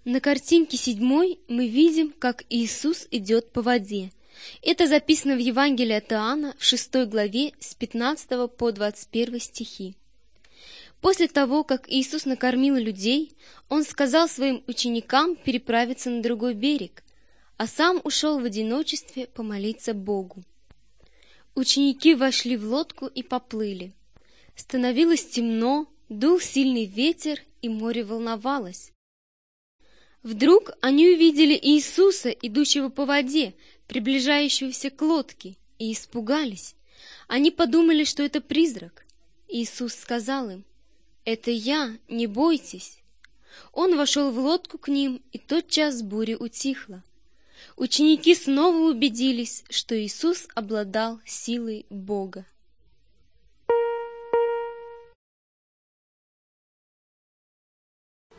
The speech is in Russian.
На картинке 7 мы видим, как Иисус идет по воде. Это записано в Евангелии от Иоанна в 6 главе с 15 по 21 стихи. После того, как Иисус накормил людей, Он сказал своим ученикам переправиться на другой берег, а Сам ушел в одиночестве помолиться Богу. Ученики вошли в лодку и поплыли. Становилось темно, дул сильный ветер, и море волновалось. Вдруг они увидели Иисуса, идущего по воде, приближающегося к лодке, и испугались. Они подумали, что это призрак. Иисус сказал им: «Это я, не бойтесь». Он вошел в лодку к ним, и тотчас буря утихла. Ученики снова убедились, что Иисус обладал силой Бога.